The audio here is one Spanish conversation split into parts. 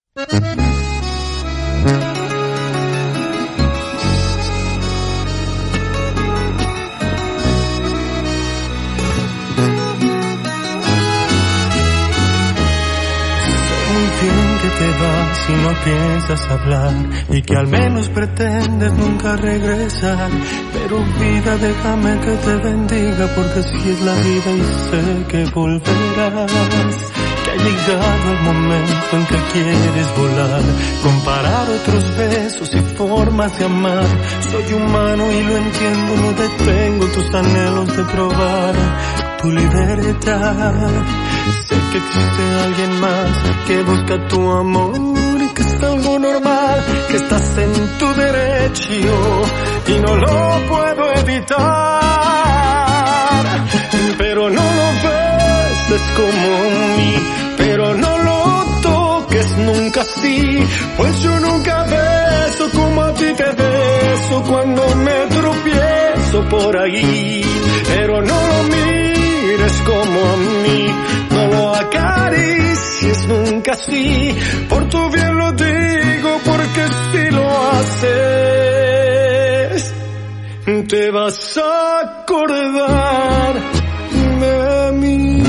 Te vas y no piensas hablar, y que al menos pretendes nunca regresar. Pero vida, déjame que te bendiga, porque así es la vida y sé que volverás. Que ha llegado el momento en que quieres volar, comparar otros besos y formas de amar. Soy humano y lo entiendo, no detengo tus anhelos de probar tu libertad. Sé que existe alguien más que busca tu amor y que es algo normal, que estás en tu derecho y no lo puedo evitar. Pero no lo ves, es como mí, pero no lo toques nunca así, pues yo nunca beso como a ti te beso cuando me tropiezo por ahí. Pero no lo mires como a mí, no lo acaricies nunca así, por tu bien lo digo, porque si lo haces, te vas a acordar de mí.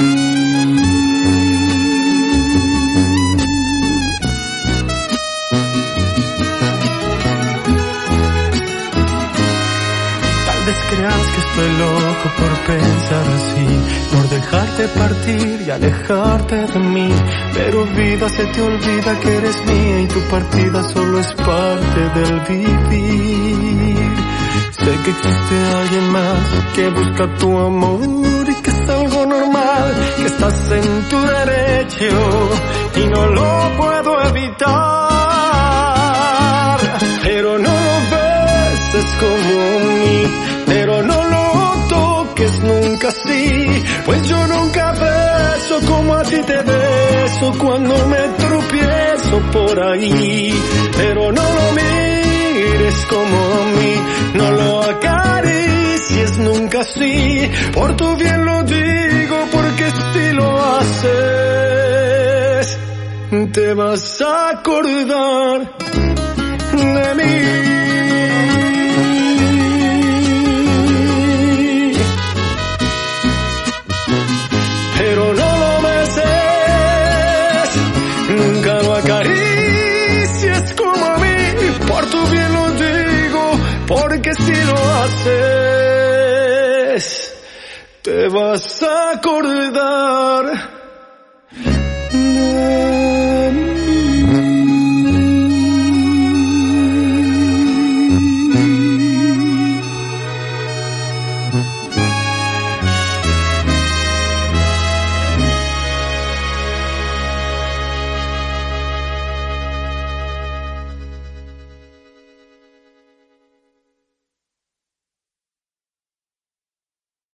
Tal vez creas que estoy loco por pensar así, por dejarte partir y alejarte de mí. Pero vida, se te olvida que eres mía y tu partida solo es parte del vivir. Sé que existe alguien más que busca tu amor y que es algo normal, que estás en tu derecho y no lo puedo evitar. Pero no lo ves, es como mí, pero no lo toques nunca así, pues yo nunca beso como a ti te beso cuando me tropiezo por ahí. Pero no lo mires como a mí, no lo acaricies nunca así, por tu bien lo digo, porque si lo haces, te vas a acordar de mí. Pero no lo beses, nunca lo acaricies como a mí, por tu bien lo digo, porque si lo haces, te vas a acordar